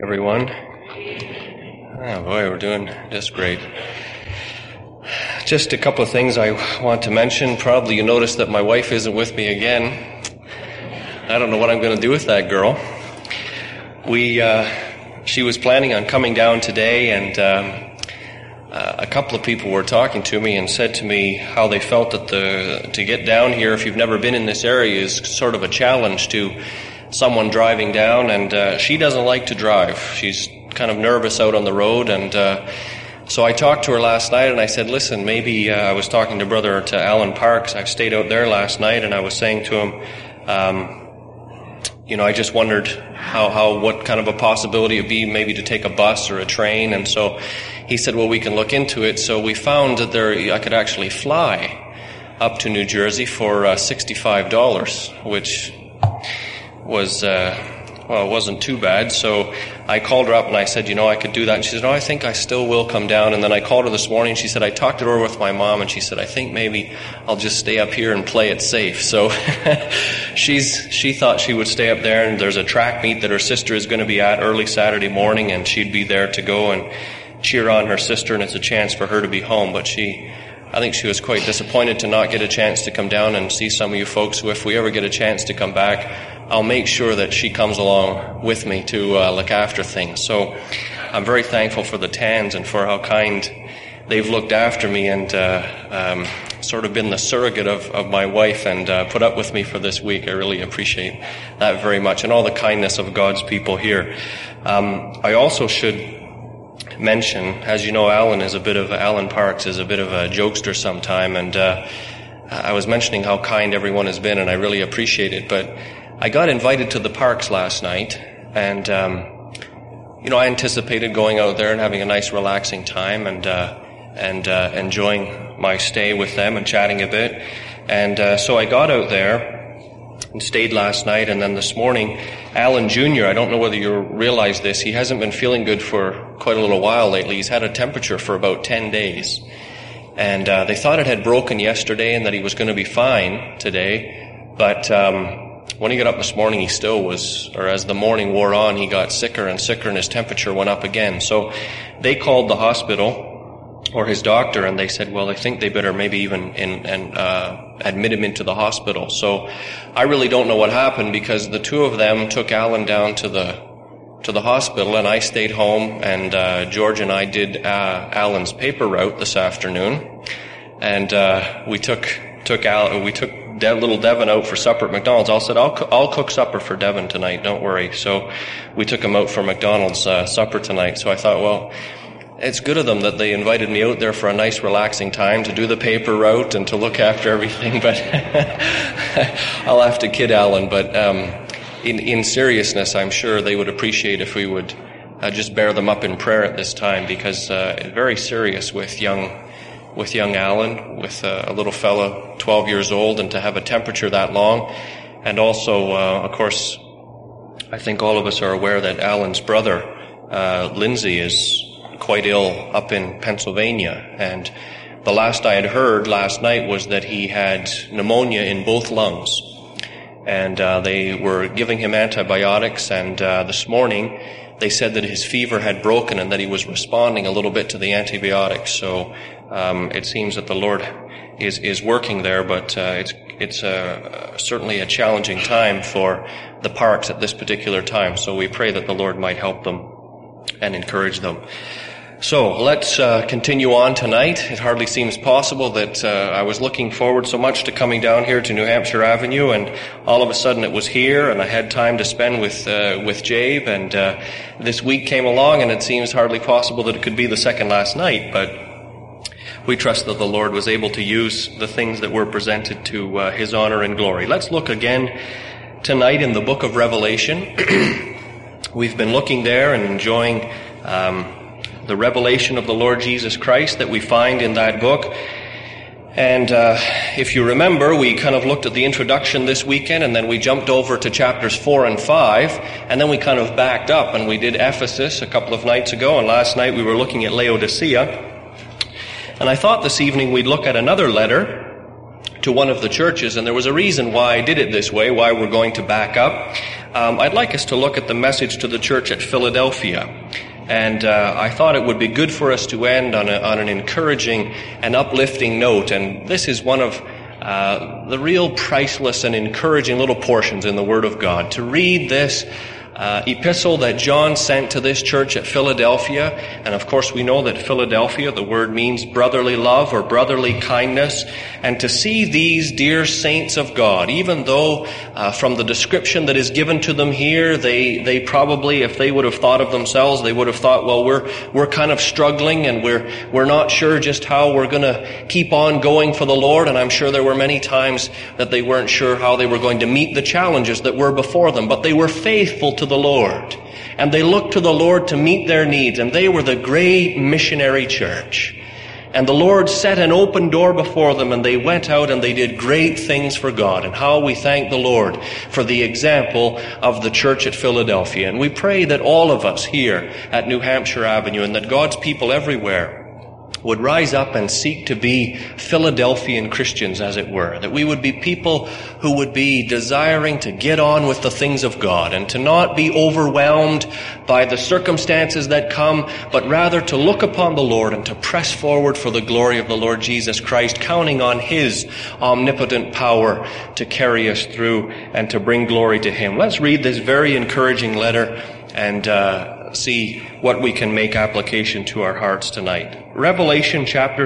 Everyone. Oh boy, we're doing just great. Just a couple of things I want to mention. Probably you noticed that my wife isn't with me again. I don't know what I'm going to do with that girl. She was planning on coming down today, and a couple of people were talking to me and said to me how they felt that to get down here, if you've never been in this area, is sort of a challenge to someone driving down, and she doesn't like to drive. She's kind of nervous out on the road, and so I talked to her last night, and I said, listen, maybe I was talking to Alan Parks. I stayed out there last night, and I was saying to him, I just wondered what kind of a possibility it'd be maybe to take a bus or a train. And so he said, well, we can look into it. So we found that I could actually fly up to New Jersey for $65, which was, it wasn't too bad. So I called her up and I said, I could do that. And she said, I think I still will come down. And then I called her this morning. She said, I talked it over with my mom, and she said, I think maybe I'll just stay up here and play it safe. So she thought she would stay up there, and there's a track meet that her sister is going to be at early Saturday morning, and she'd be there to go and cheer on her sister, and it's a chance for her to be home. But I think she was quite disappointed to not get a chance to come down and see some of you folks. So if we ever get a chance to come back, I'll make sure that she comes along with me to look after things. So I'm very thankful for the Tans and for how kind they've looked after me and sort of been the surrogate of my wife and put up with me for this week. I really appreciate that very much, and all the kindness of God's people here. I also should mention, as you know, Alan Parks is a bit of a jokester sometime, and I was mentioning how kind everyone has been, and I really appreciate it. But I got invited to the Parks last night, and I anticipated going out there and having a nice relaxing time and enjoying my stay with them and chatting a bit. And so I got out there and stayed last night, and then this morning, Alan Jr., I don't know whether you realize this, he hasn't been feeling good for quite a little while lately. He's had a temperature for about 10 days. And they thought it had broken yesterday and that he was going to be fine today. But when he got up this morning, he still was, or as the morning wore on, he got sicker and sicker, and his temperature went up again. So they called the hospital, or his doctor, and they said, well, I think they better maybe even admit him into the hospital. So I really don't know what happened, because the two of them took Alan down to the hospital, and I stayed home, and George and I did Alan's paper route this afternoon, and we took little Devin out for supper at McDonald's. I said, I'll cook supper for Devin tonight, don't worry. So we took him out for McDonald's supper tonight. So I thought, well, it's good of them that they invited me out there for a nice relaxing time to do the paper route and to look after everything. But I'll have to kid Alan. But in seriousness, I'm sure they would appreciate if we would just bear them up in prayer at this time, because it's very serious with young Alan, with a little fella 12 years old, and to have a temperature that long. And also, of course, I think all of us are aware that Alan's brother, Lindsay, is quite ill up in Pennsylvania. And the last I had heard last night was that he had pneumonia in both lungs. And they were giving him antibiotics, and this morning they said that his fever had broken and that he was responding a little bit to the antibiotics. So it seems that the Lord is working there, but it's certainly a challenging time for the Parks at this particular time. So we pray that the Lord might help them and encourage them. So let's continue on tonight. It hardly seems possible that I was looking forward so much to coming down here to New Hampshire Avenue, and all of a sudden it was here, and I had time to spend with Jabe, and this week came along, and it seems hardly possible that it could be the second last night, but we trust that the Lord was able to use the things that were presented to His honor and glory. Let's look again tonight in the book of Revelation. We've been looking there and enjoying the revelation of the Lord Jesus Christ that we find in that book. And if you remember, we kind of looked at the introduction this weekend, and then we jumped over to chapters 4 and 5, and then we kind of backed up, and we did Ephesus a couple of nights ago, and last night we were looking at Laodicea. And I thought this evening we'd look at another letter to one of the churches, and there was a reason why I did it this way, why we're going to back up. I'd like us to look at the message to the church at Philadelphia. And I thought it would be good for us to end on an encouraging and uplifting note. And this is one of the real priceless and encouraging little portions in the Word of God. To read this epistle that John sent to this church at Philadelphia. And of course we know that Philadelphia, the word means brotherly love or brotherly kindness. And to see these dear saints of God, even though from the description that is given to them here, they probably, if they would have thought of themselves, they would have thought, well, we're kind of struggling and we're not sure just how we're going to keep on going for the Lord. And I'm sure there were many times that they weren't sure how they were going to meet the challenges that were before them, but they were faithful to the Lord, and they looked to the Lord to meet their needs, and they were the great missionary church. And the Lord set an open door before them, and they went out and they did great things for God. And how we thank the Lord for the example of the church at Philadelphia. And we pray that all of us here at New Hampshire Avenue, and that God's people everywhere would rise up and seek to be Philadelphian Christians, as it were. That we would be people who would be desiring to get on with the things of God and to not be overwhelmed by the circumstances that come, but rather to look upon the Lord and to press forward for the glory of the Lord Jesus Christ, counting on His omnipotent power to carry us through and to bring glory to Him. Let's read this very encouraging letter and see what we can make application to our hearts tonight. Revelation chapter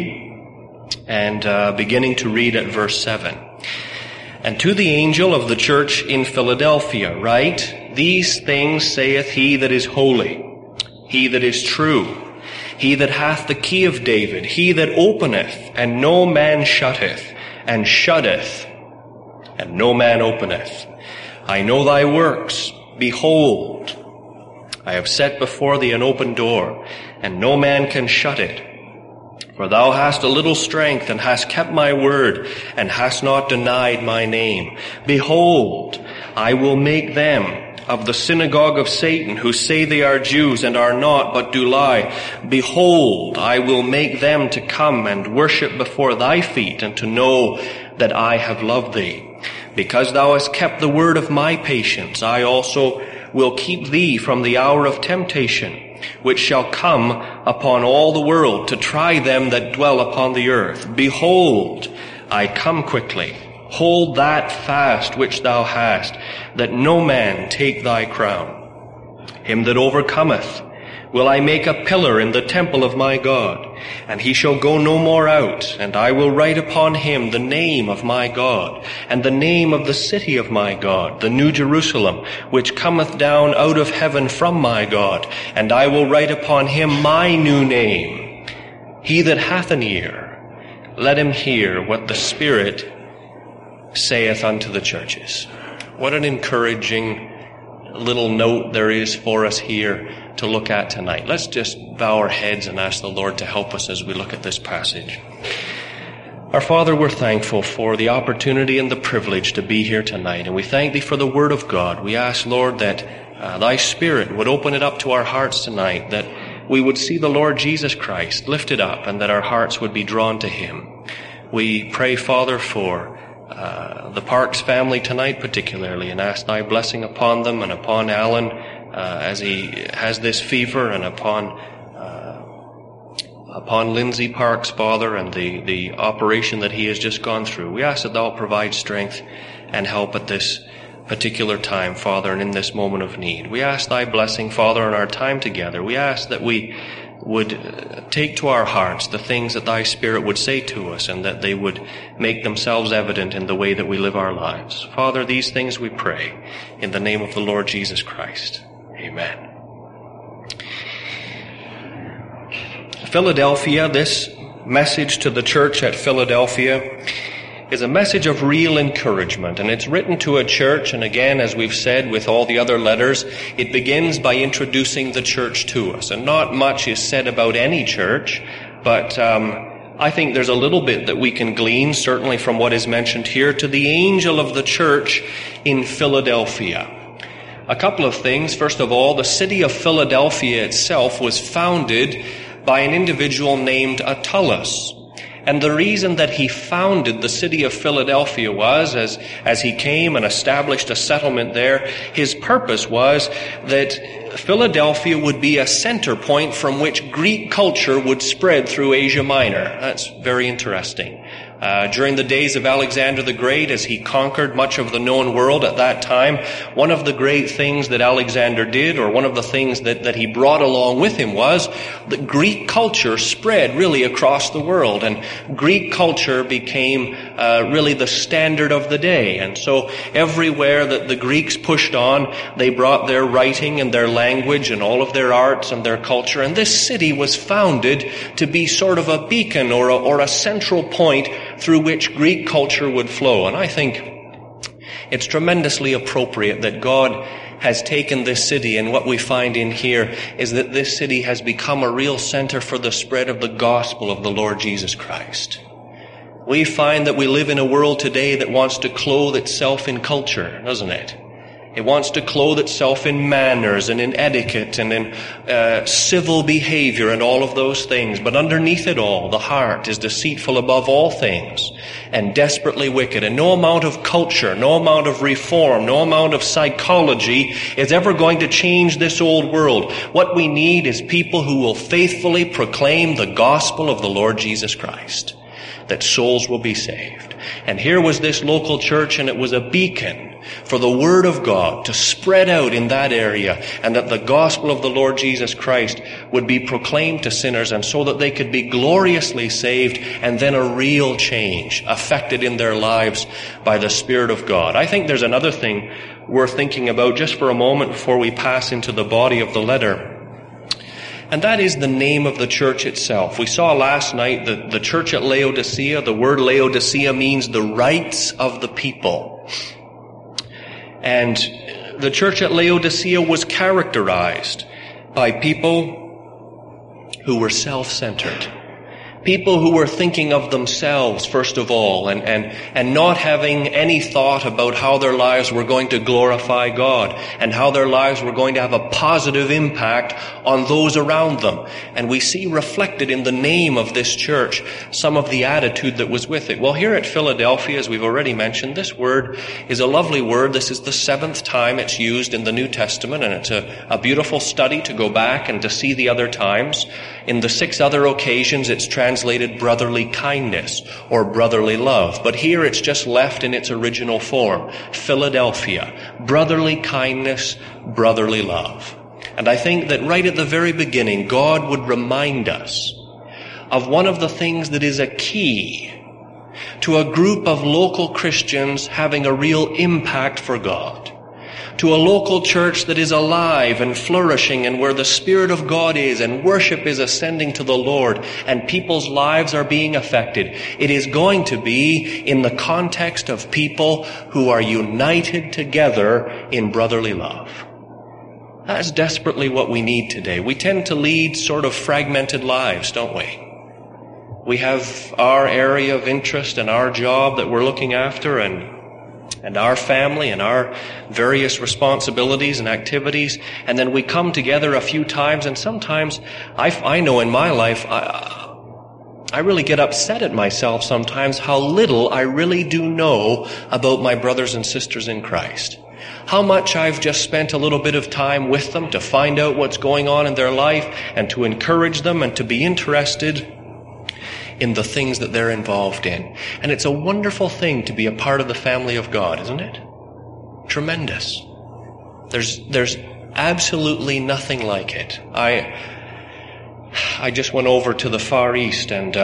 3, and beginning to read at verse 7. And to the angel of the church in Philadelphia write, These things saith he that is holy, he that is true, he that hath the key of David, he that openeth, and no man shutteth, and shutteth, and no man openeth. I know thy works. Behold, I have set before thee an open door, and no man can shut it. For thou hast a little strength, and hast kept my word, and hast not denied my name. Behold, I will make them of the synagogue of Satan, who say they are Jews, and are not, but do lie. Behold, I will make them to come and worship before thy feet, and to know that I have loved thee. Because thou hast kept the word of my patience, I also will keep thee from the hour of temptation, which shall come upon all the world to try them that dwell upon the earth. Behold, I come quickly. Hold that fast which thou hast, that no man take thy crown. Him that overcometh will I make a pillar in the temple of my God, and he shall go no more out. And I will write upon him the name of my God, and the name of the city of my God, the New Jerusalem, which cometh down out of heaven from my God. And I will write upon him my new name. He that hath an ear, let him hear what the Spirit saith unto the churches. What an encouraging little note there is for us here to look at tonight. Let's just bow our heads and ask the Lord to help us as we look at this passage. Our Father, we're thankful for the opportunity and the privilege to be here tonight, and we thank Thee for the Word of God. We ask, Lord, that Thy Spirit would open it up to our hearts tonight, that we would see the Lord Jesus Christ lifted up, and that our hearts would be drawn to Him. We pray, Father, for the Parks family tonight particularly, and ask Thy blessing upon them and upon Alan as he has this fever, and upon Lindsay Parks, Father, and the operation that he has just gone through. We ask that Thou provide strength and help at this particular time, Father, and in this moment of need. We ask Thy blessing, Father, in our time together. We ask that we would take to our hearts the things that Thy Spirit would say to us, and that they would make themselves evident in the way that we live our lives. Father, these things we pray in the name of the Lord Jesus Christ. Amen. Philadelphia, this message to the church at Philadelphia is a message of real encouragement, and it's written to a church, and again, as we've said with all the other letters, it begins by introducing the church to us. And not much is said about any church, but I think there's a little bit that we can glean, certainly from what is mentioned here, to the angel of the church in Philadelphia. A couple of things. First of all, the city of Philadelphia itself was founded by an individual named Attalus. And the reason that he founded the city of Philadelphia was, as he came and established a settlement there, his purpose was that Philadelphia would be a center point from which Greek culture would spread through Asia Minor. That's very interesting. During the days of Alexander the Great, as he conquered much of the known world at that time, one of the great things that Alexander did, or one of the things that he brought along with him, was that Greek culture spread really across the world, and Greek culture became really the standard of the day. And so everywhere that the Greeks pushed on, they brought their writing and their language and all of their arts and their culture, and this city was founded to be sort of a beacon or a central point through which Greek culture would flow. And I think it's tremendously appropriate that God has taken this city, and what we find in here is that this city has become a real center for the spread of the gospel of the Lord Jesus Christ. We find that we live in a world today that wants to clothe itself in culture, doesn't it? It wants to clothe itself in manners and in etiquette and in civil behavior and all of those things. But underneath it all, the heart is deceitful above all things and desperately wicked. And no amount of culture, no amount of reform, no amount of psychology is ever going to change this old world. What we need is people who will faithfully proclaim the gospel of the Lord Jesus Christ, that souls will be saved. And here was this local church, and it was a beacon for the Word of God to spread out in that area, and that the gospel of the Lord Jesus Christ would be proclaimed to sinners, and so that they could be gloriously saved, and then a real change affected in their lives by the Spirit of God. I think there's another thing worth thinking about just for a moment before we pass into the body of the letter. And that is the name of the church itself. We saw last night that the church at Laodicea, the word Laodicea means the rights of the people. And the church at Laodicea was characterized by people who were self-centered. People who were thinking of themselves, first of all, and not having any thought about how their lives were going to glorify God and how their lives were going to have a positive impact on those around them. And we see reflected in the name of this church some of the attitude that was with it. Well, here at Philadelphia, as we've already mentioned, this word is a lovely word. This is the 7th time it's used in the New Testament, and it's a beautiful study to go back and to see the other times. In the 6 other occasions, it's translated brotherly kindness or brotherly love. But here it's just left in its original form. Philadelphia. Brotherly kindness, brotherly love. And I think that right at the very beginning, God would remind us of one of the things that is a key to a group of local Christians having a real impact for God. To a local church that is alive and flourishing, and where the Spirit of God is and worship is ascending to the Lord and people's lives are being affected. It is going to be in the context of people who are united together in brotherly love. That's desperately what we need today. We tend to lead sort of fragmented lives, don't we? We have our area of interest and our job that we're looking after, and our family and our various responsibilities and activities. And then we come together a few times, and sometimes I know in my life, I really get upset at myself sometimes how little I really do know about my brothers and sisters in Christ. How much I've just spent a little bit of time with them to find out what's going on in their life and to encourage them and to be interested in the things that they're involved in. And it's a wonderful thing to be a part of the family of God, isn't it? Tremendous. There's absolutely nothing like it. I just went over to the Far East, and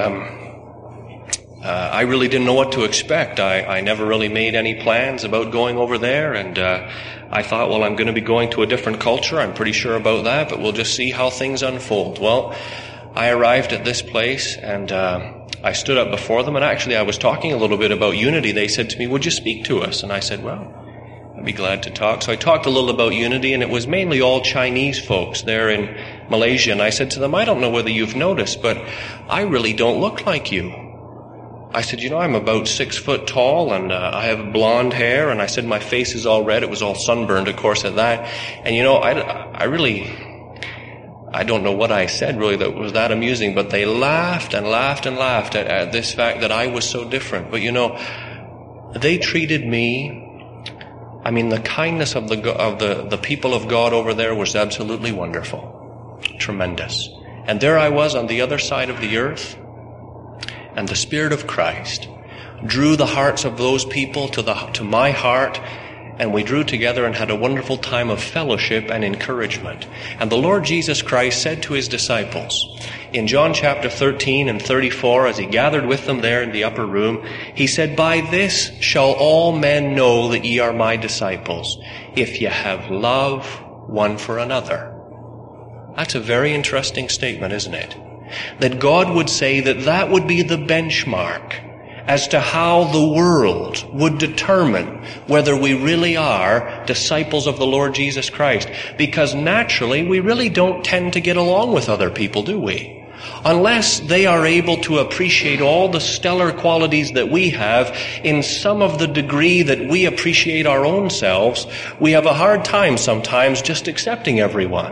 I really didn't know what to expect. I never really made any plans about going over there, and I thought, well, I'm going to be going to a different culture. I'm pretty sure about that, but we'll just see how things unfold. Well, I arrived at this place, and I stood up before them, and actually I was talking a little bit about unity. They said to me, would you speak to us? And I said, well, I'd be glad to talk. So I talked a little about unity, and it was mainly all Chinese folks there in Malaysia. And I said to them, I don't know whether you've noticed, but I really don't look like you. I said, I'm about 6 foot tall, and I have blonde hair, and I said my face is all red. It was all sunburned, of course, at that. And I don't know what I said really that was that amusing, but they laughed and laughed and laughed at this fact that I was so different. But they treated me, the kindness of the people of God over there was absolutely wonderful. Tremendous. And there I was on the other side of the earth, and the Spirit of Christ drew the hearts of those people to my heart, and we drew together and had a wonderful time of fellowship and encouragement. And the Lord Jesus Christ said to his disciples, in John chapter 13 and 34, as he gathered with them there in the upper room, he said, "By this shall all men know that ye are my disciples, if ye have love one for another." That's a very interesting statement, isn't it? That God would say that would be the benchmark as to how the world would determine whether we really are disciples of the Lord Jesus Christ. Because naturally, we really don't tend to get along with other people, do we? Unless they are able to appreciate all the stellar qualities that we have in some of the degree that we appreciate our own selves, we have a hard time sometimes just accepting everyone.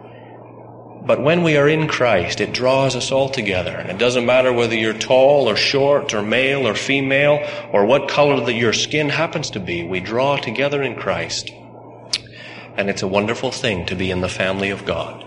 But when we are in Christ, it draws us all together. And it doesn't matter whether you're tall or short or male or female or what color that your skin happens to be. We draw together in Christ. And it's a wonderful thing to be in the family of God.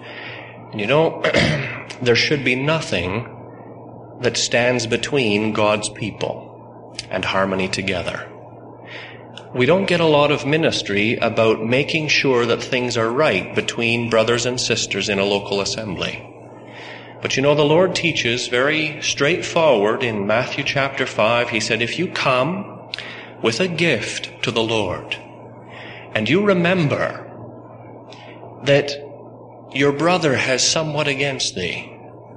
And there should be nothing that stands between God's people and harmony together. We don't get a lot of ministry about making sure that things are right between brothers and sisters in a local assembly. But the Lord teaches very straightforward in Matthew chapter 5. He said, if you come with a gift to the Lord, and you remember that your brother has somewhat against thee,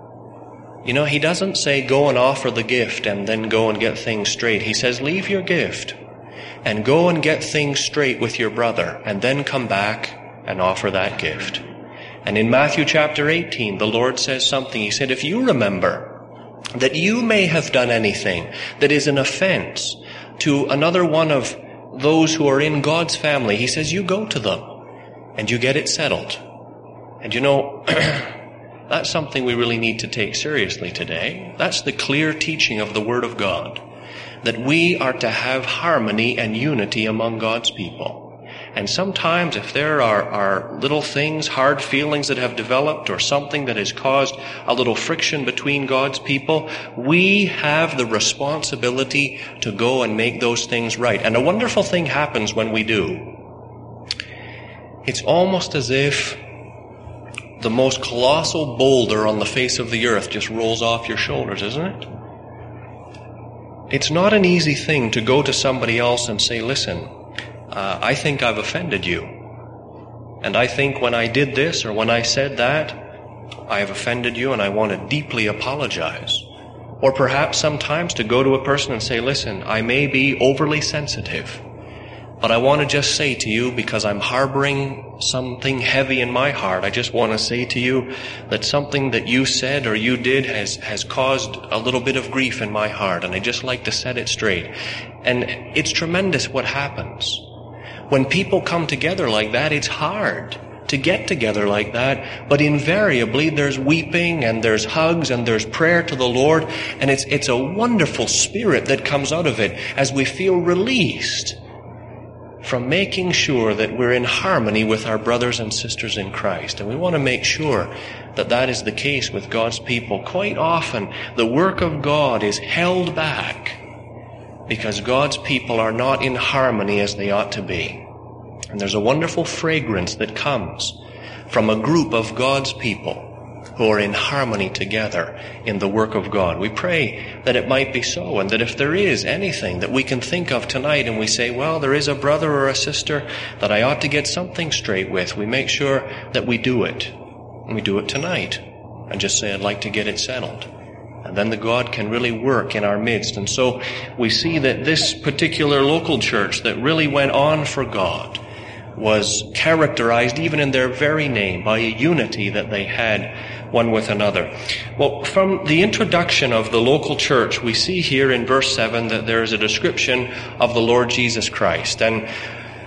he doesn't say go and offer the gift and then go and get things straight. He says leave your gift and go and get things straight with your brother, and then come back and offer that gift. And in Matthew chapter 18, the Lord says something. He said, if you remember that you may have done anything that is an offense to another one of those who are in God's family, he says, you go to them and you get it settled. And that's something we really need to take seriously today. That's the clear teaching of the Word of God, that we are to have harmony and unity among God's people. And sometimes if there are little things, hard feelings that have developed, or something that has caused a little friction between God's people, we have the responsibility to go and make those things right. And a wonderful thing happens when we do. It's almost as if the most colossal boulder on the face of the earth just rolls off your shoulders, isn't it? It's not an easy thing to go to somebody else and say, listen, I think I've offended you. And I think when I did this or when I said that, I have offended you and I want to deeply apologize. Or perhaps sometimes to go to a person and say, listen, I may be overly sensitive, but I want to just say to you, because I'm harboring something heavy in my heart, I just want to say to you that something that you said or you did has caused a little bit of grief in my heart, and I just like to set it straight. And it's tremendous what happens. When people come together like that, it's hard to get together like that, but invariably there's weeping and there's hugs and there's prayer to the Lord, and it's a wonderful spirit that comes out of it as we feel released from making sure that we're in harmony with our brothers and sisters in Christ. And we want to make sure that that is the case with God's people. Quite often, the work of God is held back because God's people are not in harmony as they ought to be. And there's a wonderful fragrance that comes from a group of God's people who are in harmony together in the work of God. We pray that it might be so, and that if there is anything that we can think of tonight and we say, well, there is a brother or a sister that I ought to get something straight with, we make sure that we do it. And we do it tonight and just say, I'd like to get it settled. And then the God can really work in our midst. And so we see that this particular local church that really went on for God was characterized, even in their very name, by a unity that they had one with another. Well, from the introduction of the local church, we see here in verse 7 that there is a description of the Lord Jesus Christ. And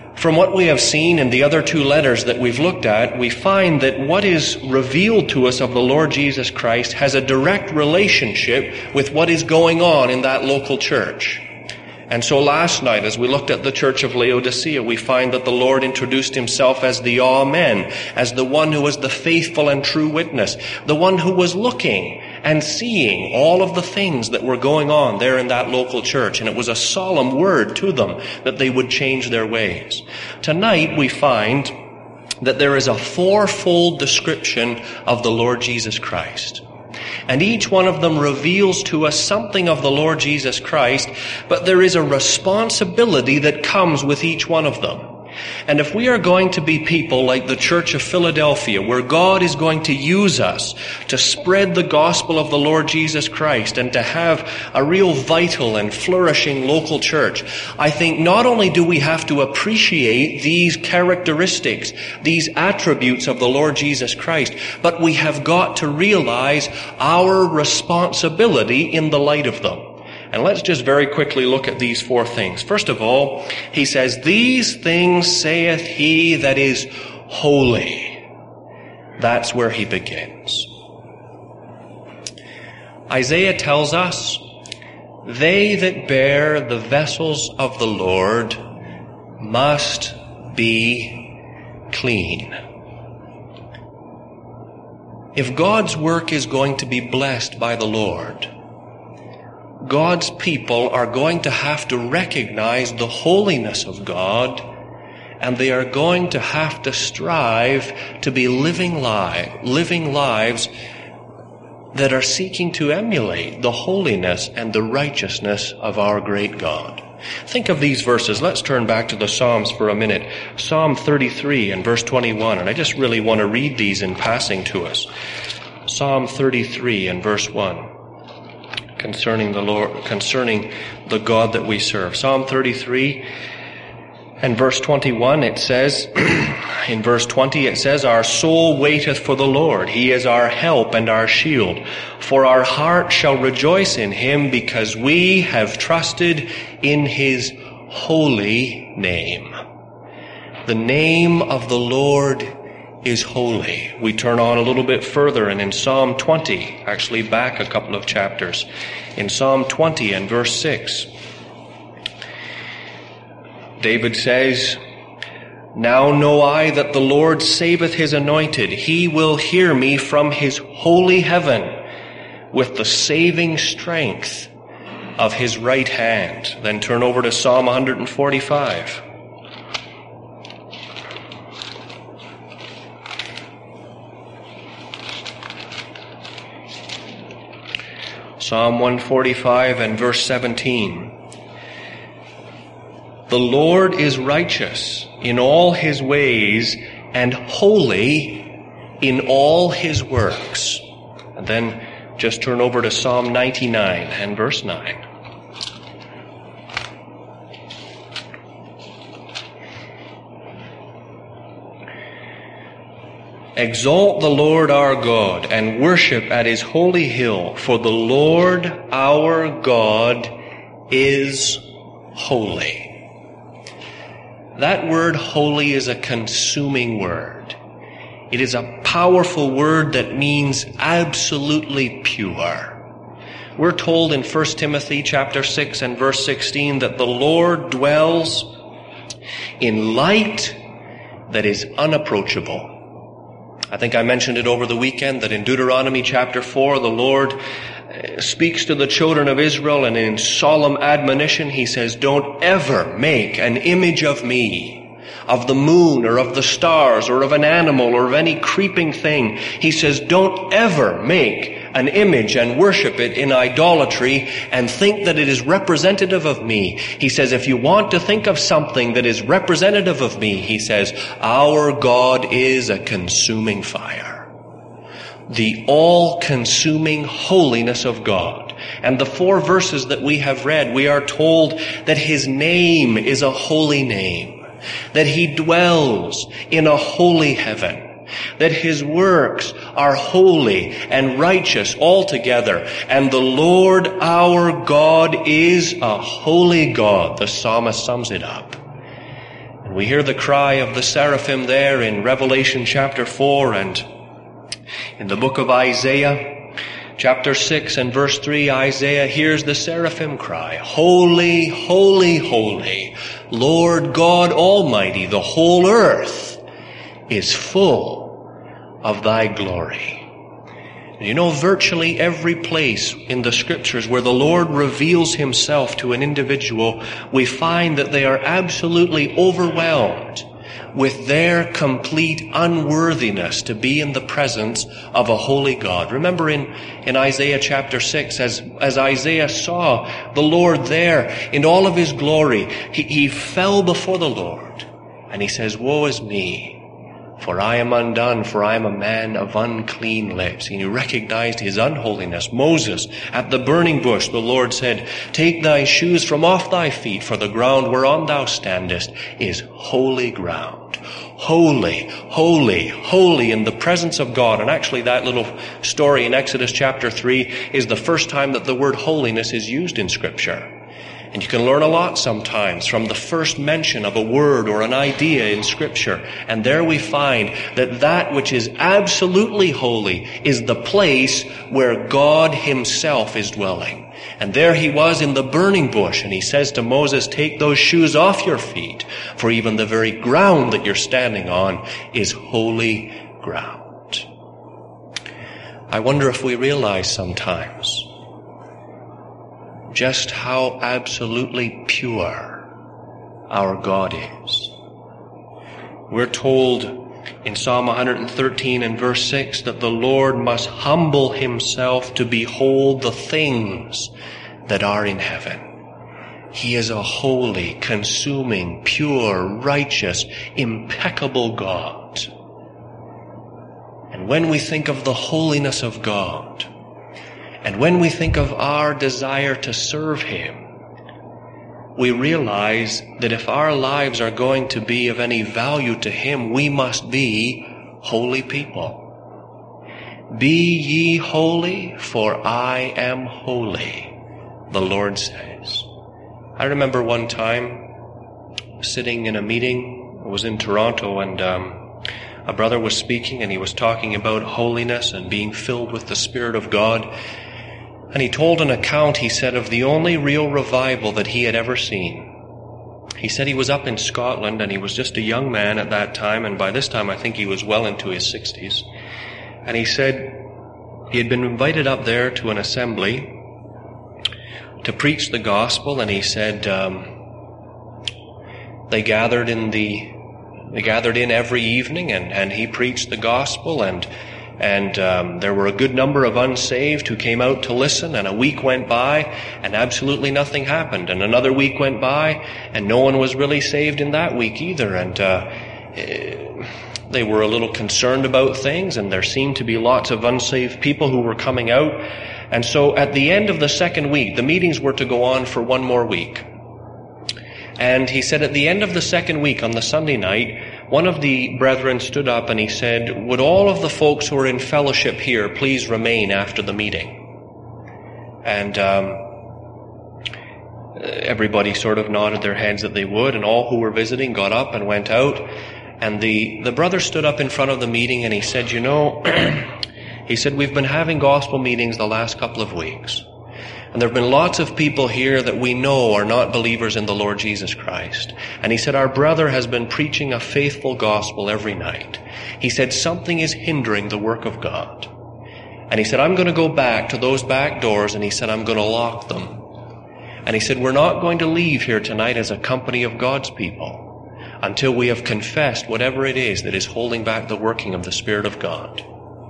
From what we have seen in the other two letters that we've looked at, we find that what is revealed to us of the Lord Jesus Christ has a direct relationship with what is going on in that local church. And so last night, as we looked at the church of Laodicea, we find that the Lord introduced himself as the Amen, as the one who was the faithful and true witness, the one who was looking and seeing all of the things that were going on there in that local church. And it was a solemn word to them that they would change their ways. Tonight we find that there is a fourfold description of the Lord Jesus Christ. And each one of them reveals to us something of the Lord Jesus Christ, but there is a responsibility that comes with each one of them. And if we are going to be people like the Church of Philadelphia, where God is going to use us to spread the gospel of the Lord Jesus Christ and to have a real vital and flourishing local church, I think not only do we have to appreciate these characteristics, these attributes of the Lord Jesus Christ, but we have got to realize our responsibility in the light of them. And let's just very quickly look at these four things. First of all, he says, "These things saith he that is holy." That's where he begins. Isaiah tells us, "They that bear the vessels of the Lord must be clean." If God's work is going to be blessed by the Lord, God's people are going to have to recognize the holiness of God, and they are going to have to strive to be living lives that are seeking to emulate the holiness and the righteousness of our great God. Think of these verses. Let's turn back to the Psalms for a minute. Psalm 33 and verse 21, and I just really want to read these in passing to us. Psalm 33 and verse 1. Concerning the Lord, concerning the God that we serve. Psalm 33 and verse 21, it says, in verse 20 it says, "Our soul waiteth for the Lord. He is our help and our shield. For our heart shall rejoice in him, because we have trusted in his holy name." The name of the Lord is holy. We turn on a little bit further, and in Psalm 20, actually back a couple of chapters, in Psalm 20 and verse 6, David says, "Now know I that the Lord saveth his anointed. He will hear me from his holy heaven with the saving strength of his right hand." Then turn over to Psalm 145. Psalm 145 and verse 17. "The Lord is righteous in all his ways and holy in all his works." And then just turn over to Psalm 99 and verse 9. "Exalt the Lord our God, and worship at his holy hill, for the Lord our God is holy." That word holy is a consuming word. It is a powerful word that means absolutely pure. We're told in 1 Timothy chapter 6 and verse 16 that the Lord dwells in light that is unapproachable. I think I mentioned it over the weekend that in Deuteronomy chapter 4, the Lord speaks to the children of Israel, and in solemn admonition he says, "Don't ever make an image of me, of the moon or of the stars or of an animal or of any creeping thing." He says, "Don't ever make an image and worship it in idolatry and think that it is representative of me." He says, if you want to think of something that is representative of me, he says, our God is a consuming fire. The all-consuming holiness of God. And the 4 verses that we have read, we are told that his name is a holy name, that he dwells in a holy heaven, that his works are holy and righteous altogether, and the Lord our God is a holy God. The psalmist sums it up. We hear the cry of the seraphim there in Revelation chapter 4 and in the book of Isaiah, chapter 6 and verse 3, Isaiah hears the seraphim cry, "Holy, holy, holy, Lord God Almighty, the whole earth is full of thy glory." And you know, virtually every place in the scriptures where the Lord reveals himself to an individual, we find that they are absolutely overwhelmed with their complete unworthiness to be in the presence of a holy God. Remember in Isaiah chapter 6, as Isaiah saw the Lord there in all of his glory, he fell before the Lord and he says, "Woe is me, for I am undone, for I am a man of unclean lips." And he recognized his unholiness. Moses, at the burning bush, the Lord said, "Take thy shoes from off thy feet, for the ground whereon thou standest is holy ground." Holy, holy, holy in the presence of God. And actually that little story in Exodus chapter 3 is the first time that the word holiness is used in Scripture. And you can learn a lot sometimes from the first mention of a word or an idea in Scripture. And there we find that that which is absolutely holy is the place where God himself is dwelling. And there he was in the burning bush, and he says to Moses, "Take those shoes off your feet, for even the very ground that you're standing on is holy ground." I wonder if we realize sometimes just how absolutely pure our God is. We're told in Psalm 113 and verse 6 that the Lord must humble himself to behold the things that are in heaven. He is a holy, consuming, pure, righteous, impeccable God. And when we think of the holiness of God, and when we think of our desire to serve him, we realize that if our lives are going to be of any value to him, we must be holy people. "Be ye holy, for I am holy," the Lord says. I remember one time sitting in a meeting. I was in Toronto, and a brother was speaking, and he was talking about holiness and being filled with the Spirit of God. And he told an account, he said, of the only real revival that he had ever seen. He said he was up in Scotland, and he was just a young man at that time, and by this time I think he was well into his 60s. And he said he had been invited up there to an assembly to preach the gospel, and he said they gathered in every evening, and he preached the gospel, and there were a good number of unsaved who came out to listen, and a week went by and absolutely nothing happened, and another week went by and no one was really saved in that week either, and they were a little concerned about things, and there seemed to be lots of unsaved people who were coming out. And so at the end of the second week, the meetings were to go on for one more week. And he said at the end of the second week, on the Sunday night, one of the brethren stood up and he said, "Would all of the folks who are in fellowship here please remain after the meeting?" And everybody sort of nodded their heads that they would, and all who were visiting got up and went out. And the brother stood up in front of the meeting and he said, "You know," he said, "we've been having gospel meetings the last couple of weeks. And there have been lots of people here that we know are not believers in the Lord Jesus Christ." And he said, "Our brother has been preaching a faithful gospel every night." He said, "Something is hindering the work of God." And he said, "I'm going to go back to those back doors," and he said, "I'm going to lock them." And he said, "We're not going to leave here tonight as a company of God's people until we have confessed whatever it is that is holding back the working of the Spirit of God."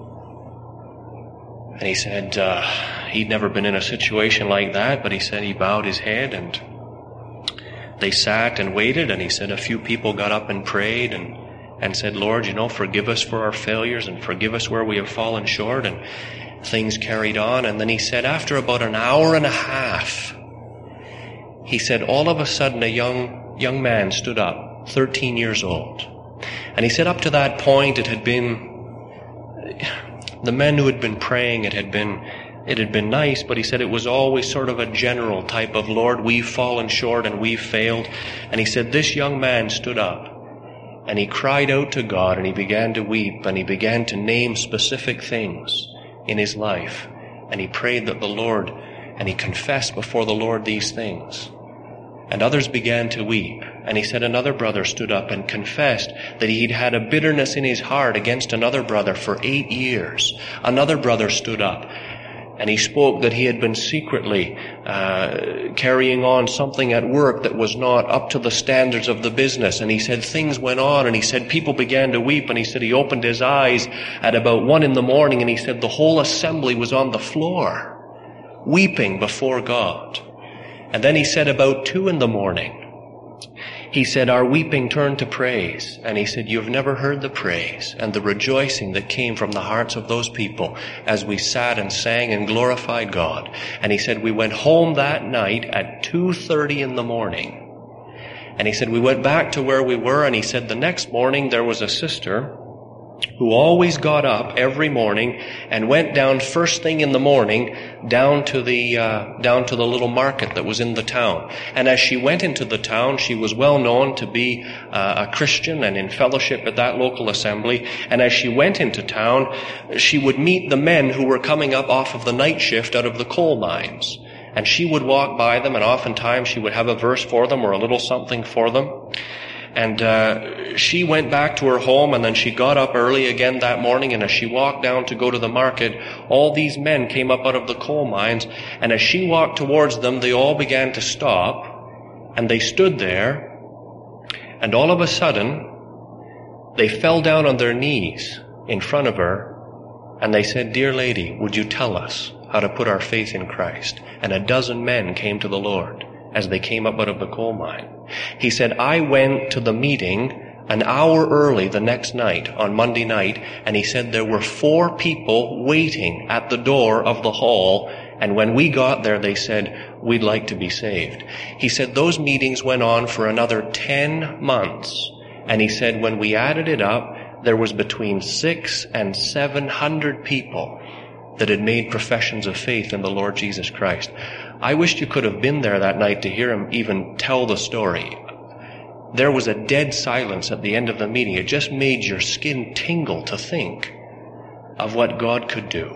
And he said he'd never been in a situation like that, but he said he bowed his head and they sat and waited, and he said a few people got up and prayed and said, "Lord, you know, forgive us for our failures and forgive us where we have fallen short," and things carried on. And then he said after about an hour and a half, he said all of a sudden a young man stood up, 13 years old. And he said up to that point it had been the men who had been praying, it had been nice, but he said it was always sort of a general type of, "Lord, we've fallen short and we've failed." And he said this young man stood up and he cried out to God, and he began to weep, and he began to name specific things in his life. And he prayed that the Lord, and he confessed before the Lord these things. And others began to weep. And he said another brother stood up and confessed that he'd had a bitterness in his heart against another brother for 8 years. Another brother stood up, and he spoke that he had been secretly carrying on something at work that was not up to the standards of the business. And he said things went on, and he said people began to weep, and he said he opened his eyes at about 1 a.m, and he said the whole assembly was on the floor, weeping before God. And then he said about 2 a.m, he said our weeping turned to praise. And he said, you've never heard the praise and the rejoicing that came from the hearts of those people as we sat and sang and glorified God. And he said we went home that night at 2:30 a.m. And he said we went back to where we were, and he said the next morning there was a sister who always got up every morning and went down first thing in the morning down to the little market that was in the town. And as she went into the town, she was well known to be a Christian and in fellowship at that local assembly. And as she went into town, she would meet the men who were coming up off of the night shift out of the coal mines. And she would walk by them, and oftentimes she would have a verse for them or a little something for them. And she went back to her home, and then she got up early again that morning, and as she walked down to go to the market, all these men came up out of the coal mines, and as she walked towards them, they all began to stop, and they stood there, and all of a sudden, they fell down on their knees in front of her, and they said, "Dear lady, would you tell us how to put our faith in Christ?" And a dozen men came to the Lord as they came up out of the coal mine. He said, I went to the meeting an hour early the next night, on Monday night, and he said there were 4 people waiting at the door of the hall, and when we got there, they said, we'd like to be saved. He said those meetings went on for another 10 months, and he said when we added it up, there was between 600 and 700 people that had made professions of faith in the Lord Jesus Christ. I wished you could have been there that night to hear him even tell the story. There was a dead silence at the end of the meeting. It just made your skin tingle to think of what God could do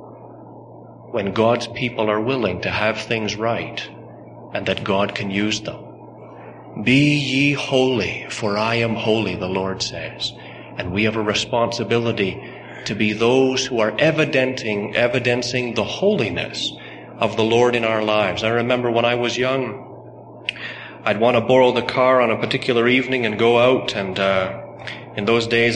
when God's people are willing to have things right, and that God can use them. Be ye holy, for I am holy, the Lord says. And we have a responsibility to be those who are evidencing the holiness of the Lord in our lives. I remember when I was young, I'd want to borrow the car on a particular evening and go out, and in those days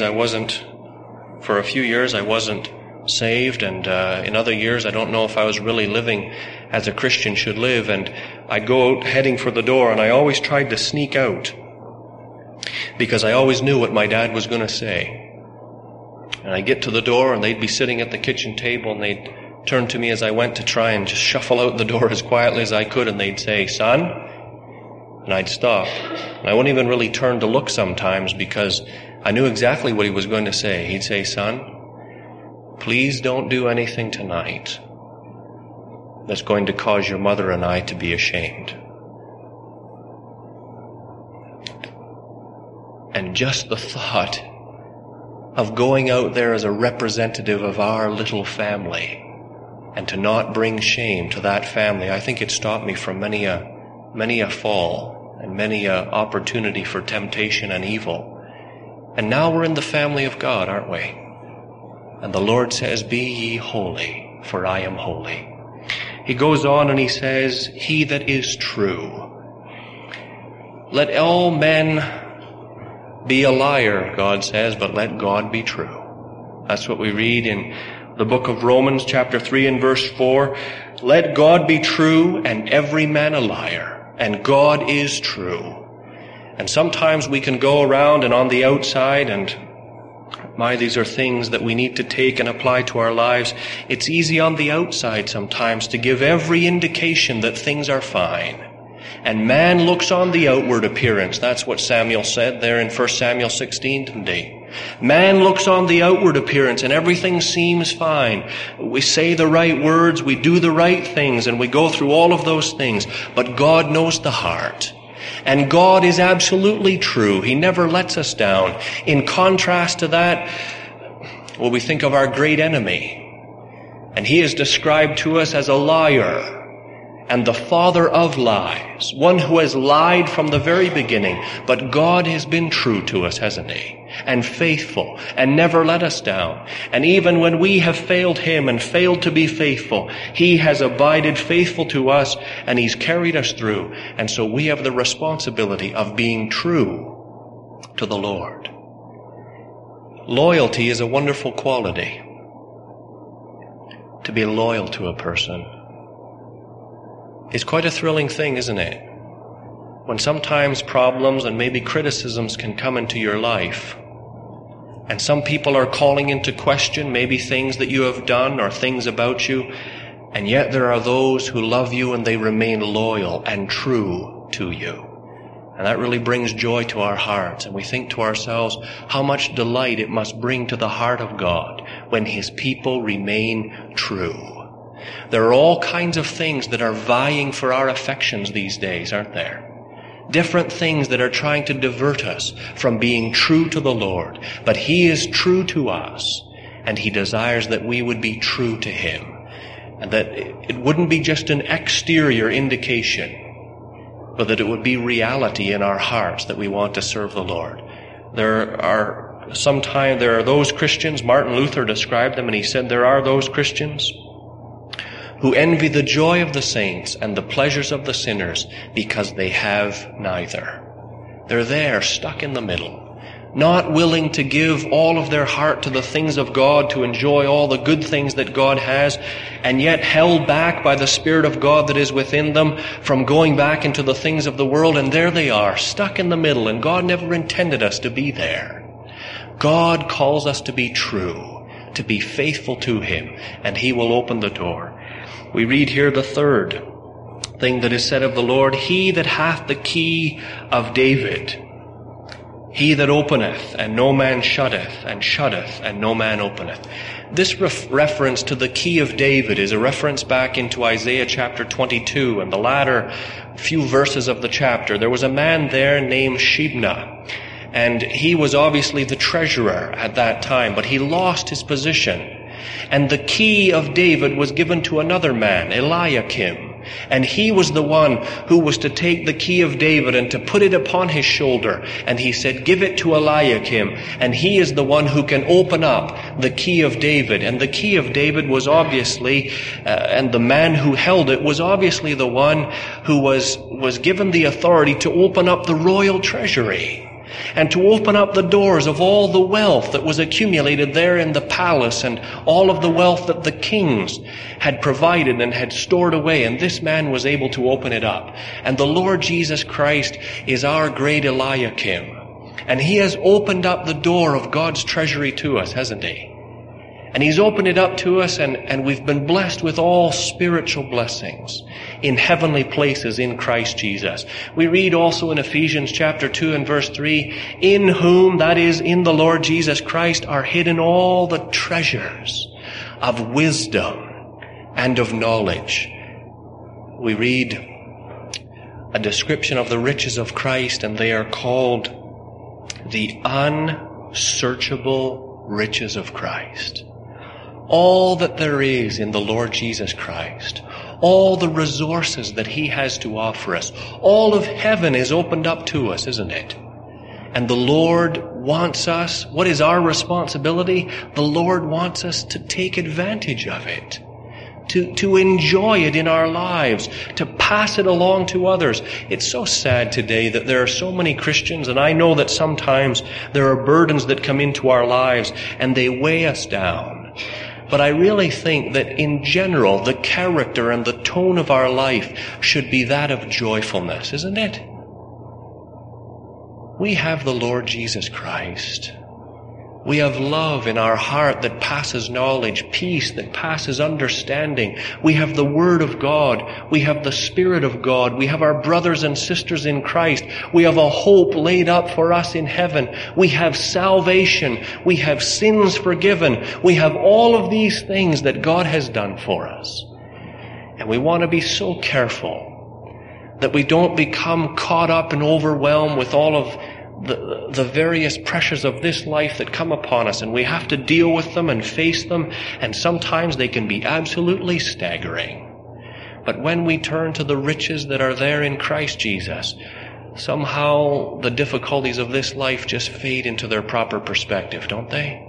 for a few years I wasn't saved, and in other years I don't know if I was really living as a Christian should live, and I'd go out heading for the door, and I always tried to sneak out because I always knew what my dad was going to say. And I'd get to the door, and they'd be sitting at the kitchen table, and they'd turn to me as I went to try and just shuffle out the door as quietly as I could, and they'd say, "Son?" And I'd stop. And I wouldn't even really turn to look sometimes because I knew exactly what he was going to say. He'd say, "Son, please don't do anything tonight that's going to cause your mother and I to be ashamed." And just the thought of going out there as a representative of our little family and to not bring shame to that family, I think it stopped me from many a fall and many a opportunity for temptation and evil. And now we're in the family of God, aren't we? And the Lord says, "Be ye holy, for I am holy." He goes on and he says, "He that is true. Let all men be a liar," God says, "but let God be true." That's what we read in the book of Romans, chapter 3 and verse 4. Let God be true and every man a liar, and God is true. And sometimes we can go around and on the outside, and these are things that we need to take and apply to our lives. It's easy on the outside sometimes to give every indication that things are fine. And man looks on the outward appearance. That's what Samuel said there in 1 Samuel 16 today. Man looks on the outward appearance and everything seems fine. We say the right words, we do the right things, and we go through all of those things. But God knows the heart. And God is absolutely true. He never lets us down. In contrast to that, well, we think of our great enemy. And he is described to us as a liar and the father of lies, one who has lied from the very beginning. But God has been true to us, hasn't he? And faithful, and never let us down. And even when we have failed him and failed to be faithful, he has abided faithful to us, and he's carried us through. And so we have the responsibility of being true to the Lord. Loyalty is a wonderful quality. To be loyal to a person is quite a thrilling thing, isn't it? When sometimes problems and maybe criticisms can come into your life, and some people are calling into question maybe things that you have done or things about you, and yet there are those who love you and they remain loyal and true to you. And that really brings joy to our hearts, and we think to ourselves how much delight it must bring to the heart of God when his people remain true. There are all kinds of things that are vying for our affections these days, aren't there? Different things that are trying to divert us from being true to the Lord. But he is true to us, and he desires that we would be true to him. And that it wouldn't be just an exterior indication, but that it would be reality in our hearts that we want to serve the Lord. There are those Christians, Martin Luther described them, and he said there are those Christians who envy the joy of the saints and the pleasures of the sinners because they have neither. They're there, stuck in the middle, not willing to give all of their heart to the things of God, to enjoy all the good things that God has, and yet held back by the Spirit of God that is within them from going back into the things of the world. And there they are, stuck in the middle, and God never intended us to be there. God calls us to be true, to be faithful to him, and he will open the door. We read here the third thing that is said of the Lord: he that hath the key of David, he that openeth, and no man shutteth, and shutteth, and no man openeth. This reference to the key of David is a reference back into Isaiah chapter 22 and the latter few verses of the chapter. There was a man there named Shebna, and he was obviously the treasurer at that time, but he lost his position. And the key of David was given to another man, Eliakim. And he was the one who was to take the key of David and to put it upon his shoulder. And he said, give it to Eliakim. And he is the one who can open up the key of David. And the key of David was obviously, and the man who held it was obviously the one who was given the authority to open up the royal treasury, and to open up the doors of all the wealth that was accumulated there in the palace, and all of the wealth that the kings had provided and had stored away. And this man was able to open it up. And the Lord Jesus Christ is our great Eliakim. And he has opened up the door of God's treasury to us, hasn't he? And he's opened it up to us, and we've been blessed with all spiritual blessings in heavenly places in Christ Jesus. We read also in Ephesians chapter 2 and verse 3, in whom, that is, in the Lord Jesus Christ, are hidden all the treasures of wisdom and of knowledge. We read a description of the riches of Christ, and they are called the unsearchable riches of Christ. All that there is in the Lord Jesus Christ, all the resources that he has to offer us, all of heaven is opened up to us, isn't it? And the Lord wants us, what is our responsibility? The Lord wants us to take advantage of it, to enjoy it in our lives, to pass it along to others. It's so sad today that there are so many Christians, and I know that sometimes there are burdens that come into our lives and they weigh us down. But I really think that in general, the character and the tone of our life should be that of joyfulness, isn't it? We have the Lord Jesus Christ. We have love in our heart that passes knowledge, peace that passes understanding. We have the Word of God. We have the Spirit of God. We have our brothers and sisters in Christ. We have a hope laid up for us in heaven. We have salvation. We have sins forgiven. We have all of these things that God has done for us. And we want to be so careful that we don't become caught up and overwhelmed with all of the various pressures of this life that come upon us, and we have to deal with them and face them, and sometimes they can be absolutely staggering. But when we turn to the riches that are there in Christ Jesus, somehow the difficulties of this life just fade into their proper perspective, don't they?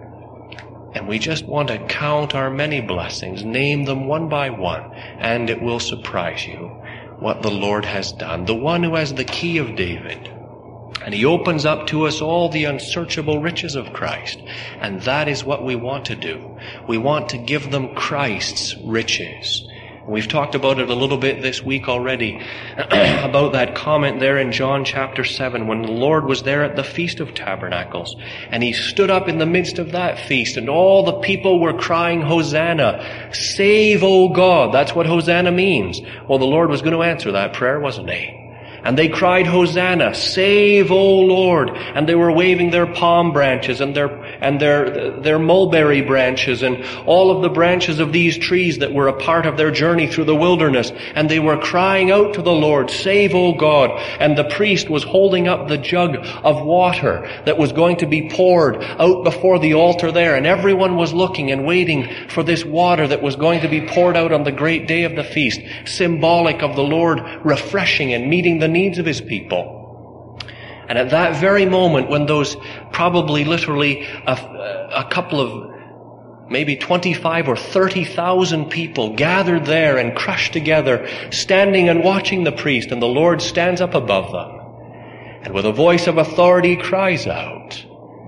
And we just want to count our many blessings, name them one by one, and it will surprise you what the Lord has done. The one who has the key of David. And he opens up to us all the unsearchable riches of Christ. And that is what we want to do. We want to give them Christ's riches. We've talked about it a little bit this week already, about that comment there in John chapter 7, when the Lord was there at the Feast of Tabernacles, and he stood up in the midst of that feast, and all the people were crying, Hosanna, save, O God. That's what Hosanna means. Well, the Lord was going to answer that prayer, wasn't he? And they cried, Hosanna, save, O Lord. And they were waving their palm branches and their mulberry branches and all of the branches of these trees that were a part of their journey through the wilderness. And they were crying out to the Lord, save, O God. And the priest was holding up the jug of water that was going to be poured out before the altar there. And everyone was looking and waiting for this water that was going to be poured out on the great day of the feast, symbolic of the Lord refreshing and meeting the needs of his people. And at that very moment, when those probably literally a couple of maybe 25 or 30,000 people gathered there and crushed together, standing and watching the priest, and the Lord stands up above them, and with a voice of authority cries out,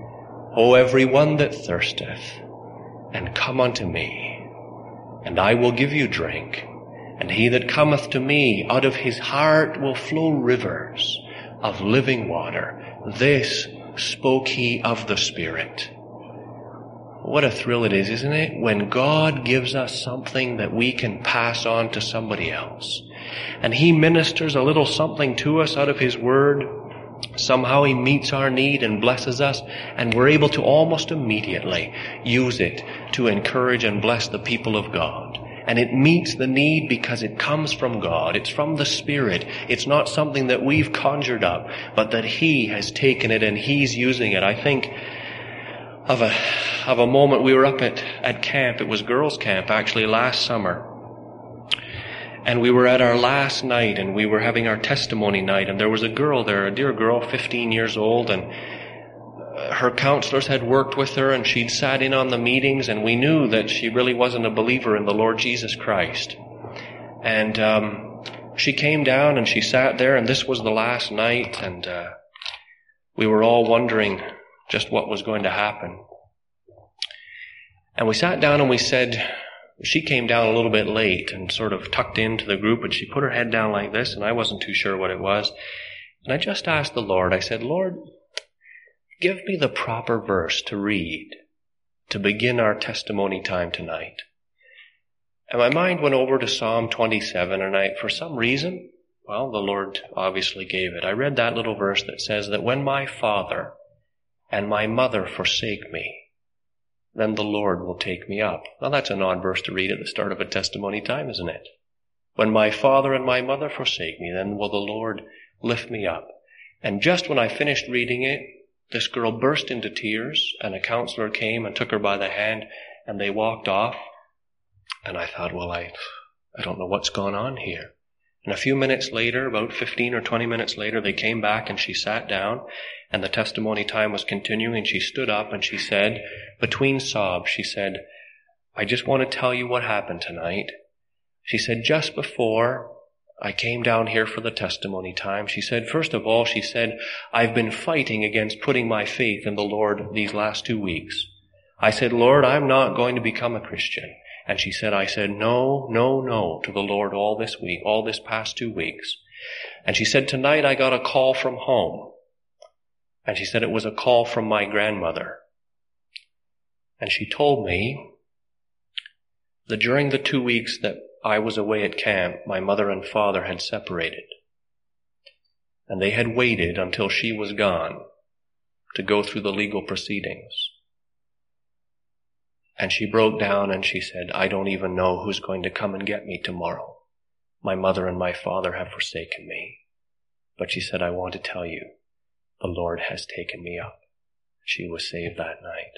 O everyone that thirsteth, and come unto me, and I will give you drink. And he that cometh to me, out of his heart will flow rivers of living water. This spoke he of the Spirit. What a thrill it is, isn't it? When God gives us something that we can pass on to somebody else. And he ministers a little something to us out of his word. Somehow he meets our need and blesses us, and we're able to almost immediately use it to encourage and bless the people of God. And it meets the need because it comes from God. It's from the Spirit. It's not something that we've conjured up, but that he has taken it and he's using it. I think of a moment we were up at camp. It was girls' camp actually last summer. And we were at our last night, and we were having our testimony night, and there was a girl there, a dear girl, 15 years old, and her counselors had worked with her, and she'd sat in on the meetings, and we knew that she really wasn't a believer in the Lord Jesus Christ. And she came down and she sat there, and this was the last night, and we were all wondering just what was going to happen. And we sat down and we said, she came down a little bit late and sort of tucked into the group, and she put her head down like this, and I wasn't too sure what it was. And I just asked the Lord, I said, Lord, give me the proper verse to read to begin our testimony time tonight. And my mind went over to Psalm 27, and for some reason, well, the Lord obviously gave it. I read that little verse that says that when my father and my mother forsake me, then the Lord will take me up. Now that's an odd verse to read at the start of a testimony time, isn't it? When my father and my mother forsake me, then will the Lord lift me up. And just when I finished reading it, this girl burst into tears, and a counselor came and took her by the hand, and they walked off. And I thought, well, I don't know what's going on here. And a few minutes later, about 15 or 20 minutes later, they came back and she sat down, and the testimony time was continuing, and she stood up and she said, between sobs, she said, I just want to tell you what happened tonight. She said, just before I came down here for the testimony time, she said, first of all, she said, I've been fighting against putting my faith in the Lord these last 2 weeks. I said, Lord, I'm not going to become a Christian. And she said, I said, no to the Lord all this week, all this past 2 weeks. And she said, tonight I got a call from home. And she said it was a call from my grandmother. And she told me that during the 2 weeks that I was away at camp, my mother and father had separated. And they had waited until she was gone to go through the legal proceedings. And she broke down and she said, I don't even know who's going to come and get me tomorrow. My mother and my father have forsaken me. But she said, I want to tell you, the Lord has taken me up. She was saved that night.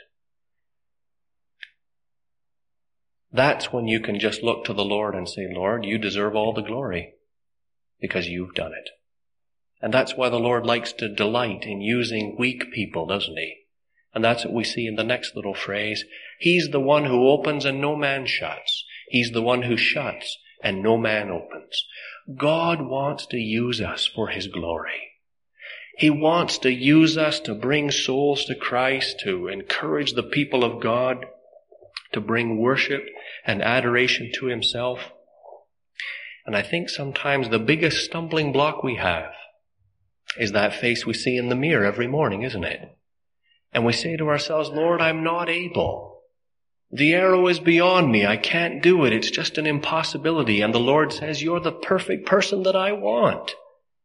That's when you can just look to the Lord and say, Lord, you deserve all the glory because you've done it. And that's why the Lord likes to delight in using weak people, doesn't he? And that's what we see in the next little phrase. He's the one who opens and no man shuts. He's the one who shuts and no man opens. God wants to use us for his glory. He wants to use us to bring souls to Christ, to encourage the people of God, to bring worship and adoration to himself. And I think sometimes the biggest stumbling block we have is that face we see in the mirror every morning, isn't it? And we say to ourselves, Lord, I'm not able. The arrow is beyond me. I can't do it. It's just an impossibility. And the Lord says, you're the perfect person that I want.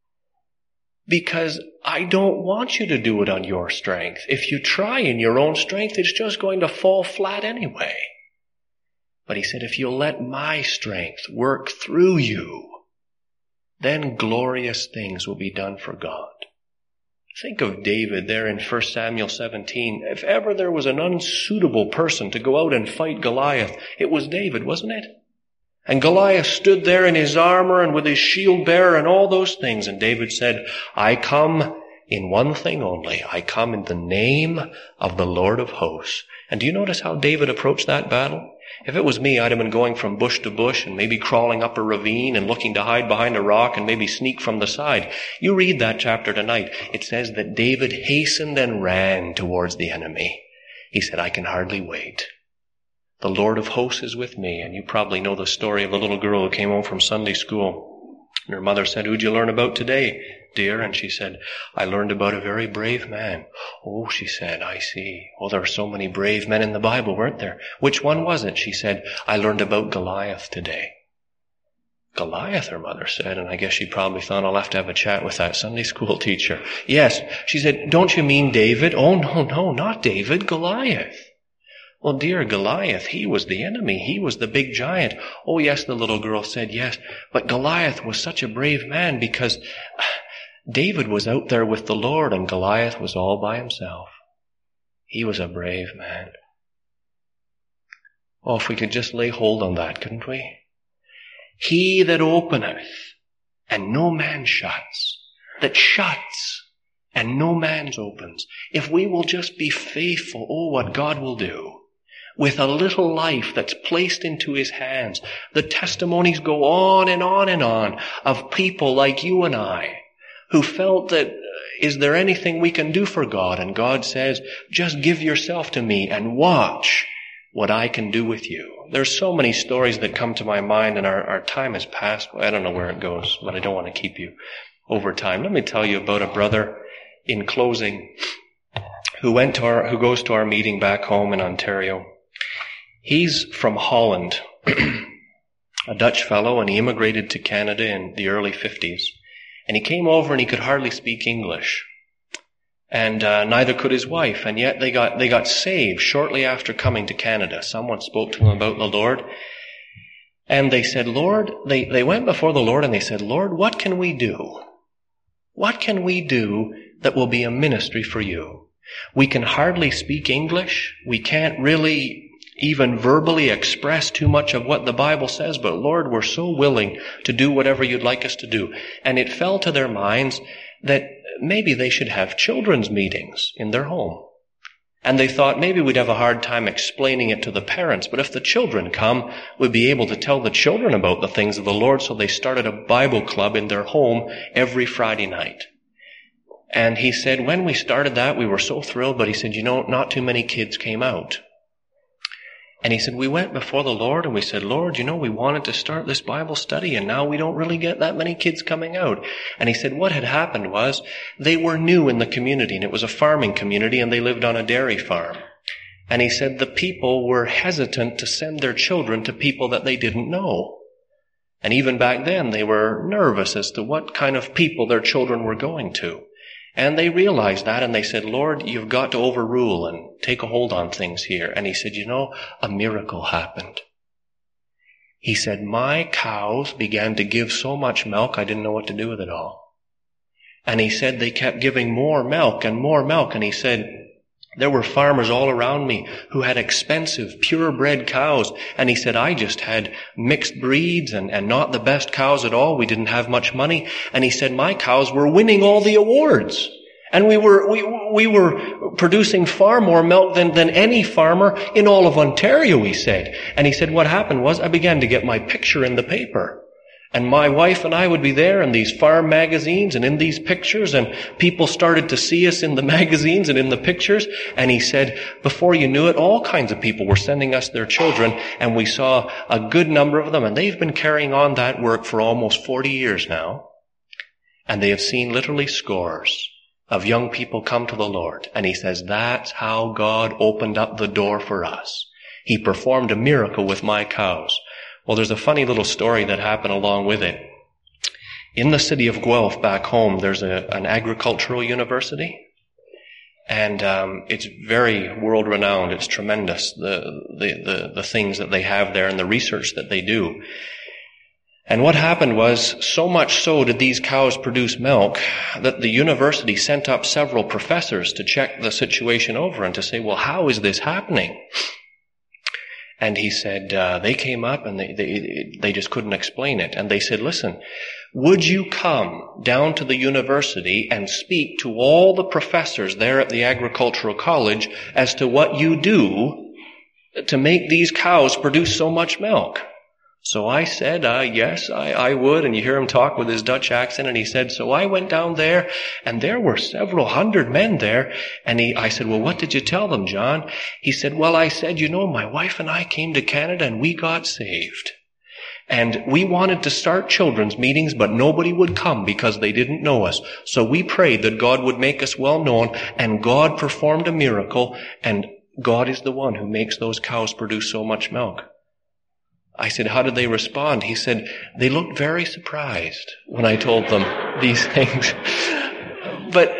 Because I don't want you to do it on your strength. If you try in your own strength, it's just going to fall flat anyway. But he said, if you'll let my strength work through you, then glorious things will be done for God. Think of David there in 1 Samuel 17. If ever there was an unsuitable person to go out and fight Goliath, it was David, wasn't it? And Goliath stood there in his armor and with his shield bearer and all those things. And David said, I come in one thing only. I come in the name of the Lord of hosts. And do you notice how David approached that battle? If it was me, I'd have been going from bush to bush and maybe crawling up a ravine and looking to hide behind a rock and maybe sneak from the side. You read that chapter tonight. It says that David hastened and ran towards the enemy. He said, I can hardly wait. The Lord of hosts is with me. And you probably know the story of the little girl who came home from Sunday school. And her mother said, who'd you learn about today, dear? And she said, I learned about a very brave man. Oh, she said, I see. Oh, there are so many brave men in the Bible, weren't there? Which one was it? She said, I learned about Goliath today. Goliath, her mother said, and I guess she probably thought, I'll have to have a chat with that Sunday school teacher. Yes, she said, don't you mean David? Oh, no, not David, Goliath. Well, dear, Goliath, he was the enemy. He was the big giant. Oh, yes, the little girl said, yes. But Goliath was such a brave man because David was out there with the Lord and Goliath was all by himself. He was a brave man. Oh, if we could just lay hold on that, couldn't we? He that openeth and no man shuts, that shuts and no man opens. If we will just be faithful, oh, what God will do. With a little life that's placed into his hands, the testimonies go on and on and on of people like you and I who felt that, is there anything we can do for God? And God says, just give yourself to me and watch what I can do with you. There's so many stories that come to my mind and our time has passed. I don't know where it goes, but I don't want to keep you over time. Let me tell you about a brother in closing who goes to our meeting back home in Ontario. He's from Holland, a Dutch fellow, and he immigrated to Canada in the early 50s. And he came over and he could hardly speak English. And neither could his wife. And yet they got saved shortly after coming to Canada. Someone spoke to them about the Lord. And they said, Lord, they went before the Lord and they said, Lord, what can we do? What can we do that will be a ministry for you? We can hardly speak English. We can't really even verbally express too much of what the Bible says, but Lord, we're so willing to do whatever you'd like us to do. And it fell to their minds that maybe they should have children's meetings in their home. And they thought maybe we'd have a hard time explaining it to the parents, but if the children come, we'd be able to tell the children about the things of the Lord. So they started a Bible club in their home every Friday night. And he said, when we started that, we were so thrilled, but he said, not too many kids came out. And he said, we went before the Lord and we said, Lord, we wanted to start this Bible study and now we don't really get that many kids coming out. And he said, what had happened was they were new in the community and it was a farming community and they lived on a dairy farm. And he said the people were hesitant to send their children to people that they didn't know. And even back then they were nervous as to what kind of people their children were going to. And they realized that and they said, Lord, you've got to overrule and take a hold on things here. And he said, a miracle happened. He said, my cows began to give so much milk, I didn't know what to do with it all. And he said they kept giving more milk and more milk. And he said, there were farmers all around me who had expensive, purebred cows. And he said, I just had mixed breeds and not the best cows at all. We didn't have much money. And he said, my cows were winning all the awards. And we were producing far more milk than any farmer in all of Ontario, he said. And he said, what happened was I began to get my picture in the paper. And my wife and I would be there in these farm magazines and in these pictures, and people started to see us in the magazines and in the pictures. And he said, before you knew it, all kinds of people were sending us their children, and we saw a good number of them, and they've been carrying on that work for almost 40 years now. And they have seen literally scores of young people come to the Lord. And he says, that's how God opened up the door for us. He performed a miracle with my cows. Well, there's a funny little story that happened along with it. In the city of Guelph back home, there's an agricultural university. And it's very world-renowned. It's tremendous, the things that they have there and the research that they do. And what happened was, so much so did these cows produce milk that the university sent up several professors to check the situation over and to say, well, how is this happening? And he said, they came up and they just couldn't explain it. And they said, listen, would you come down to the university and speak to all the professors there at the agricultural college as to what you do to make these cows produce so much milk? So I said, yes, I would. And you hear him talk with his Dutch accent. And he said, so I went down there, and there were several hundred men there. And I said, well, what did you tell them, John? He said, well, I said, my wife and I came to Canada and we got saved. And we wanted to start children's meetings, but nobody would come because they didn't know us. So we prayed that God would make us well known, and God performed a miracle, and God is the one who makes those cows produce so much milk. I said, how did they respond? He said, they looked very surprised when I told them these things. But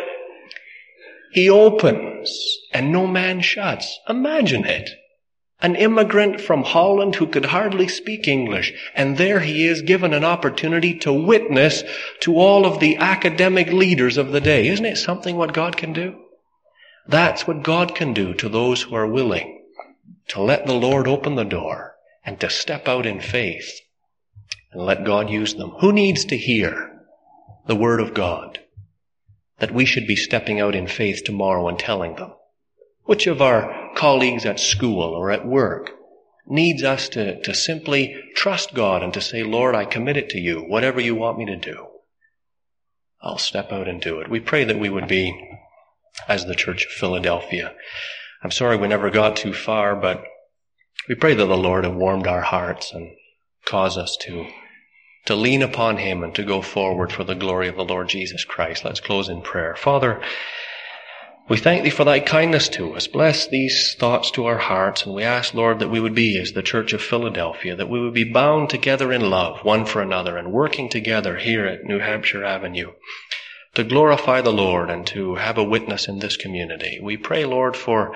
he opens and no man shuts. Imagine it. An immigrant from Holland who could hardly speak English. And there he is given an opportunity to witness to all of the academic leaders of the day. Isn't it something what God can do? That's what God can do to those who are willing to let the Lord open the door and to step out in faith and let God use them. Who needs to hear the word of God that we should be stepping out in faith tomorrow and telling them? Which of our colleagues at school or at work needs us to simply trust God and to say, Lord, I commit it to you. Whatever you want me to do, I'll step out and do it. We pray that we would be as the Church of Philadelphia. I'm sorry we never got too far, but we pray that the Lord have warmed our hearts and cause us to lean upon Him and to go forward for the glory of the Lord Jesus Christ. Let's close in prayer. Father, we thank Thee for Thy kindness to us. Bless these thoughts to our hearts, and we ask, Lord, that we would be as the Church of Philadelphia, that we would be bound together in love one for another and working together here at New Hampshire Avenue to glorify the Lord and to have a witness in this community. We pray, Lord, for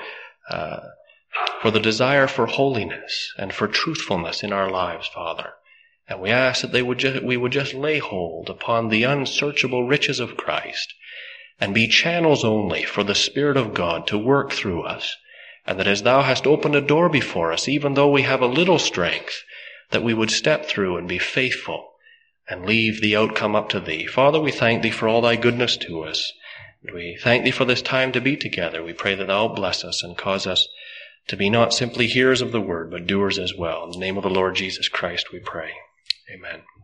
the desire for holiness and for truthfulness in our lives, Father. And we ask that we would just lay hold upon the unsearchable riches of Christ and be channels only for the Spirit of God to work through us. And that as Thou hast opened a door before us, even though we have a little strength, that we would step through and be faithful and leave the outcome up to Thee. Father, we thank Thee for all Thy goodness to us. We thank Thee for this time to be together. We pray that Thou bless us and cause us to be not simply hearers of the word, but doers as well. In the name of the Lord Jesus Christ we pray. Amen.